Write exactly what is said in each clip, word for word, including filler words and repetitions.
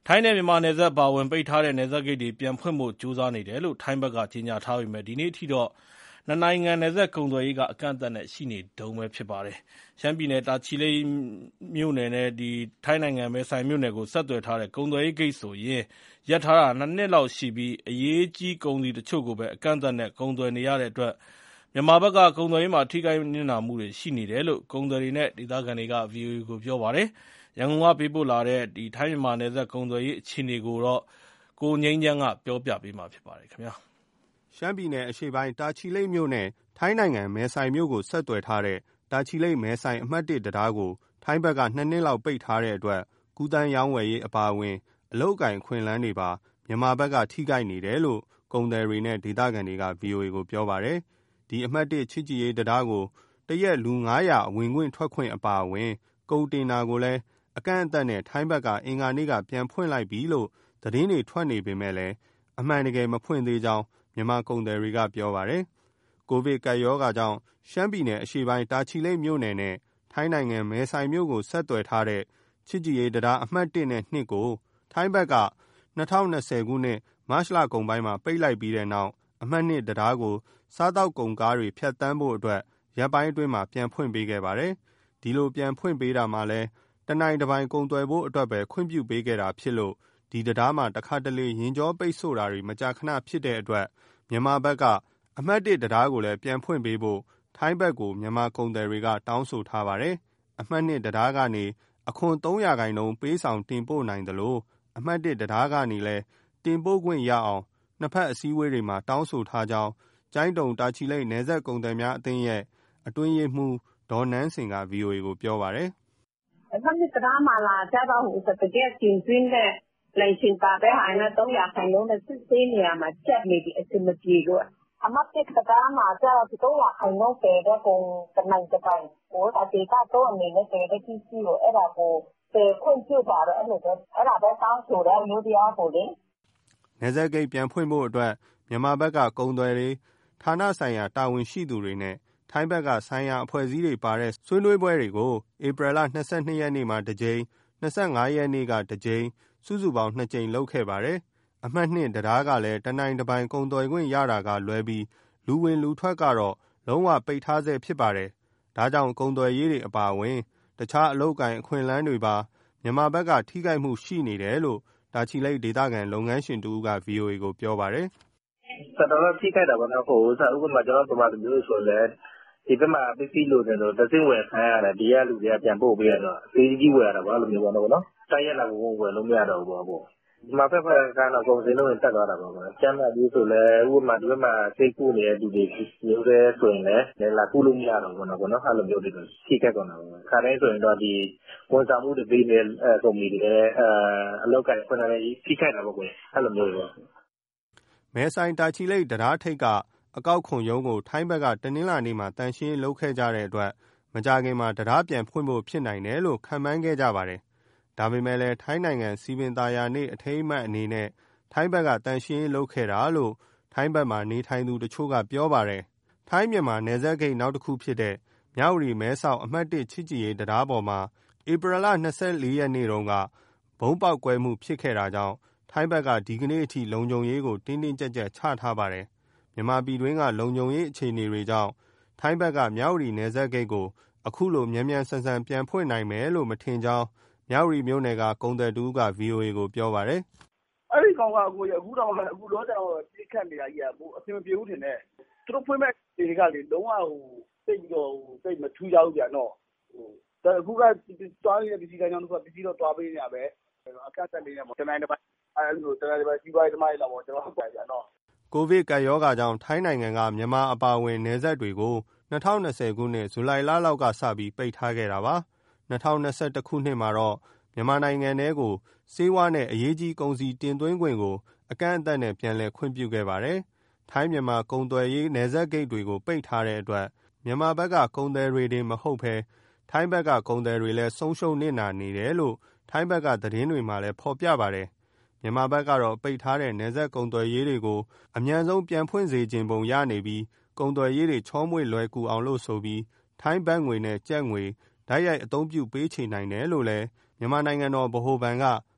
ထိုင်းနဲ့မြန်မာနယ်စပ်အပါအဝင်ပိတ်ထားတဲ့နယ်စပ်ဂိတ်တွေပြန်ဖွင့်ဖို့ကြိုးစားနေတယ်လို့ထိုင်းဘက်ကကြေညာထားပေမယ့်ဒီနေ့အထိတော့နှစ်နိုင်ငံနယ်စပ်ကုန်သွယ်ရေးကအကန့်အသတ်နဲ့ရှိနေတုန်းပဲဖြစ်ပါတယ်။ရှမ်းပြည်နယ်တာချီလိတ်မြို့နယ်နဲ့ထိုင်းနိုင်ငံမဲဆိုင်မြို့နယ်ကိုဆက်သွယ်ထားတဲ့ကုန်သွယ်ရေးဂိတ်ဆိုရင်ရပ်ထားတာနှစ်နှစ်လောက်ရှိပြီးအရေးကြီးကုန်စည်တချို့ကိုပဲအကန့်အသတ်နဲ့ကုန်သွယ်နေရတဲ့အတွက်မြန်မာဘက်ကကုန်သွယ်ရေးမှာထိခိုက်နစ်နာမှုတွေရှိနေတယ်လို့ကုန်သည်တွေနဲ့ဒေသခံတွေကဗွီအိုအေကိုပြောပါတယ်။ရန်ကုန်ကပေးပို့လာတဲ့ထိုင်းမြန်မာနယ်စပ်ကုန်သွယ်ရေးအခြေအနေကိုကိုငြိမ်းချမ်းကပြောပြပေးမှာဖြစ်ပါတယ်ခင်ဗျာ။ရှမ်းပြည်နယ်အရှေ့ပိုင်းတာချီလိတ်မြို့နဲ့ထိုင်းနိုင်ငံမဲဆိုင်မြို့ကိုဆက်သွယ်ထားတဲ့တာချီလိတ်မဲဆိုင်အမှတ်၁တံတားကိုထိုင်းဘက်ကနှစ်နှစ်လောက်ပိတ်ထားတဲ့အတွက်ကူးသန်းရောင်းဝယ်ရေးအပါအဝင်အလုပ်အကိုင်အခွင့်အလမ်းတွေပါမြန်မာဘက်ကထိခိုက်နေတယ်လို့ကုန်သည်တွေနဲ့ဒေသခံတွေကဗွီအိုအေကိုပြောပါတယ်။ဒီအမှတ်၁ချစ်ကြည်ရေးတံတားကိုတရက်လူငါးရာဝင်ခွင့်ထွက်ခွင့်အပါအဝင်ကုန်တင်တာကိုလည်းအကန့်အသတ်နဲ့ထိုင်းဘက်ကအင်္ဂါနေ့ကပြန်ဖွင့်လိုက်ပြီလို့သတင်းတွေထွက်နေပေမဲ့လည်းအမှန်တကယ်မဖွင့်သေးကြောင်းမြန်မာကုန်သည်တွေကပြောပါတယ်။ကိုဗစ်ကပ်ရောဂါကြောင့်ရှမ်းပြည်နယ်အရှေ့ပိုင်းတာချီလိတ်မြို့နယ်နဲ့ထိုင်းနိုင်ငံမဲဆိုင်မြို့ကိုဆက်သွယ်ထားတဲ့ချစ်ကြည်ရေးတံတားအမှတ်၁နဲ့၂ကိုထိုင်းဘက်က၂၀၂၀ခုနှစ်မတ်လကုန်ပိုင်းမှာပိတ်လိုက်ပြီးတဲ့နောက်အမှတ်၂တံတားကိုစားသောက်ကုန်ကားတွေဖြတ်သန်းဖို့အတွက်ရက်ပိုင်းအတွင်းမှာပြန်ဖွင့်ပေးခဲ့ပါတယ်။ဒီလိုပြန်ဖွင့်ပေးတာမှာလည်းတနိုင်တပိုင်ကုန်သွယ်ဖို့အတွက်ပဲခွင့်ပြုပေးခဲ့တာဖြစ်လို့ဒီတံတားမှာတခါတလေရင်ကြောပိတ်ဆို့တာတွေမကြာခဏဖြစ်တဲ့အတွက်မြန်မာဘက်ကအမှတ်၁တံတားကိုလည်းပြန်ဖွင့်ပေးဖို့ထိုင်းဘက်ကိုမြန်မာကုန်သည်တွေကတောင်းဆိုထားပါတယ်။အမှတ်၂တံတားကနေအခွန်၃ရာခိုင်နှုန်းပေးဆောင်တင်ပို့နိုင်တယ်လို့အမှတ်၁တံတားကနေလည်းတင်ပို့ခွင့်ရအောင်နှစ်ဖက်အစည်းအဝေးတွေမှာတောင်းဆိုထားကြောင်းကျိုင်းတုံတာချီလိတ်နယ်စပ်ကုန်သည်များအသင်းရဲ့အတွင်းရေးမှူးဒေါ်နန်းစင်က ဗွီအိုအေကိုပြောပါတယ်။အမှတ်၂တံတားမှာလာကြတော့ဟိုတကယ်တင်သွင်းတဲ့လိုင်စင်ပါတဲ့ဟာနဲ့၃ရာခိုင်နှုန်းနဲ့စစ်ဆေးနေရမှာကြက်နေပြီအစမပြေလို့အမှတ်၁တံတားမှာကျတော့၃ရာခိုင်နှုန်းပဲတဲ့ကုန်တနိုင်တပိုင်ဟိုအတေကတော့အနေနဲ့ပဲတဲ့ကြီးကြီးကိုအဲ့ဒါကိုပဲခွင့်ပြုပါတော့အဲ့လိုပဲအဲ့ဒါပဲတောင်းဆိုတဲ့မျိုးတရားကိုလေနယ်စပ်ဂိတ်ပြန်ဖွင့်ဖို့အတွက်မြန်မာဘက်ကကုန်သွယ်တွေဌာနဆိုင်ရာတာဝန်ရှိသူတွေနဲ့ထိုင်းဘက်ကဆိုင်ရာအဖွဲ့အစည်းတွေပါတဲ့ဆွေးနွေးပွဲတွေကိုဧပြီလ၂၂ရက်နေ့မှာတစ်ကြိမ်၂၅ရက်နေ့ကတစ်ကြိမ်စုစုပေါင်းနှစ်ကြိမ်လုပ်ခဲ့ပါတယ်။အမှတ်၂တံတားကလည်းတနိုင်တပိုင်ကုန်သွယ်ခွင့်ရတာကလွဲပြီးလူဝင်လူထွက်ကတော့လုံးဝပိတ်ထားဆဲဖြစ်ပါတယ်။ဒါကြောင့်ကုန်သွယ်ရေးတွေအပါအဝင်တခြားအလုပ်ကိုင်အခွင့်အလမ်းတွေပါမြန်မာဘက်ကထိခိုက်မှုရှိနေတယ်လို့တာချီလိတ်ဒေသခံလုပ်ငန်းရှင်တူက ဗွီအိုအေကိုပြောပါတယ်။တော်တော်ထိခိုက်တာပေါ့နော်ဟိုဥစ္စာဥပမာကျွန်တော်တို့ဗမာလူမျိုးဆိုလဲဒီဘက်မှာပစ္စည်းလိုတယ်ဆိုတသိဝယ်ခိုင်းရတယ်ဒီကလူတွေကပြန်ပို့ပေးရတော့အသေးကြီးဝယ်ရတာပေါ့လိုမျိုးပေါ့နော်တိုက်ရက်လာကိုဝယ်လို့မရတော့ဘူးပေါ့ပေါ့ဒီမှာဖက်ဖက်ကတော့ကုန်စည်လုံးတက်သွားတာပေါ့ကျမ်းမာပြီးဆိုလဲဥပမာဒီဘက်မှာစိတ်ကူးနေတဲ့လူတွေမျိုးတွေဆိုရင်လည်းလာကူးလို့မရတော့ဘူးနော်ပေါ့နော်အဲ့လိုမျိုးတွေထိခိုက်ကုန်တာပေါ့ခါတိုင်းဆိုရင်တော့ဒီဝန်ဆောင်မှုတွေပေးနေကုမ္ပဏီတွေအဲအလောက်ကိုင်ဖွင့်လာတဲ့ထိခိုက်တာပေါ့ကွယ်အဲ့လိုမျိုးပေါ့မဲဆိုင်တာချီလိတ်တရားထိပ်ကအကောက်ခွန်ရုံးကိုထိုင်းဘက်ကတနင်္လာနေ့မှာတန်ရှင်းလုပ်ခဲ့ကြတဲ့အတွက်မကြခင်မှာတရားပြန်ဖွင့်ဖို့ဖြစ်နိုင်တယ်လို့ခန့်မှန်းခဲ့ကြပါတယ်။ဒါပေမဲ့လည်းထိုင်းနိုင်ငံစီပင်သာယာနေ့အထိမ်းအမှတ်အနေနဲ့ထိုင်းဘက်ကတန်ရှင်းလုပ်ခဲ့တာလို့ထိုင်းဘက်မှာနေထိုင်သူတချို့ကပြောပါတယ်။ထိုင်းမြန်မာနယ်စပ်ဂိတ်နောက်တစ်ခုဖြစ်တဲ့မြဝတီမဲဆောက်အမှတ်၁ချစ်ကြည်ရေးတရားပေါ်မှာဧပြီလ၂၄ရက်နေ့တုန်းကဘုံပေါက်ကွဲမှုဖြစ်ခဲ့တာကြောင့်ထိုင်းဘက်ကဒီကနေ့အထိလုံခြုံရေးကိုတင်းတင်းကြပ်ကြပ်ချထားပါတယ်။မြန်မာပြည်တွင်းကလုံခြုံရေးအခြေအနေတွေကြောင့်ထိုင်းဘက်ကမြဝတီနယ်စပ်ဂိတ်ကိုအခုလိုမြန်မြန်ဆန်ဆန်ပြန်ဖွင့်နိုင်မယ်လို့မထင်ကြောင်းမြဝတီမြို့နယ်ကကုန်သည်တူက ဗွီအိုအေကိုပြောပါတယ်။အဲ့ဒီကောင်ကအခုအခုတော့အခုတော့တောင်ပြစ်ခတ်နေတာကြီးကဟိုအဆင်မပြေဘူးထင်တယ်။သူတို့ဖွင့်မဲ့တွေကလေလုံးဝဟိုစိတ်ပြီးတော့စိတ်မထူးကြဘူးပြန်တော့ဟိုအခုကတွားနေတဲ့ပစ္စည်းတိုင်းကြောင့်သူကပစ္စည်းတော့တွားပေးနေရပဲအခက်အခဲလေးနဲ့တနိုင်တစ်ပိုင်းအဲ့လိုတနိုင်တစ်ပိုင်းစီးပွားရေးသမားတွေလောက်ပေါ့ကျွန်တော်ဟုတ်ပါပြန်တော့ကိုဗစ်ကပ်ရောဂါကြောင့်ထိုင်းနိုင်ငံကမြန်မာအပါအဝင်နယ်စပ်တွေကို၂၀၂၀ခုနှစ်ဇူလိုင်လလောက်ကစပြီးပိတ်ထားခဲ့တာပါ။၂၀၂၁ခုနှစ်မှာတော့မြန်မာနိုင်ငံထဲကိုဆေးဝါးနဲ့အရေးကြီးကုန်စည်တင်သွင်းခွင့်ကိုအကန့်အသတ်နဲ့ပြန်လည်ခွင့်ပြုခဲ့ပါတယ်။ထိုင်းမြန်မာကုန်သွယ်ရေးနယ်စပ်ဂိတ်တွေကိုပိတ်ထားတဲ့အတွက်မြန်မာဘက်ကကုန်သည်တွေတင်မဟုတ်ဘဲထိုင်းဘက်ကကုန်သည်တွေလည်းဆုံးရှုံးနစ်နာနေတယ်လို့ထိုင်းဘက်ကသတင်းတွေမှာလည်းဖော်ပြပါတယ်။မြန်မာဘက်ကတော့ပိတ်ထားတဲ့နယ်စပ်ကုန်သွယ်ရေးတွေကိုအမြန်ဆုံးပြန်ဖွင့်စေချင်ပုံရနေပြီးကုန်သွယ်ရေးတွေချောမွေ့လွယ်ကူအောင်လို့ဆိုပြီးထိုင်းဘတ်ငွေနဲ့ကျပ်ငွေဓာတ်ရိုက်အသုံးပြုပေးချေနိုင်တယ်လို့လည်းမြန်မာနိုင်ငံတော်ဗဟိုဘဏ်က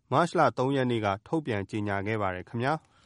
မတ်လ ၃ ရက်နေ့ကထုတ်ပြန်ကြေညာခဲ့ပါတယ်ခင်ဗျာ။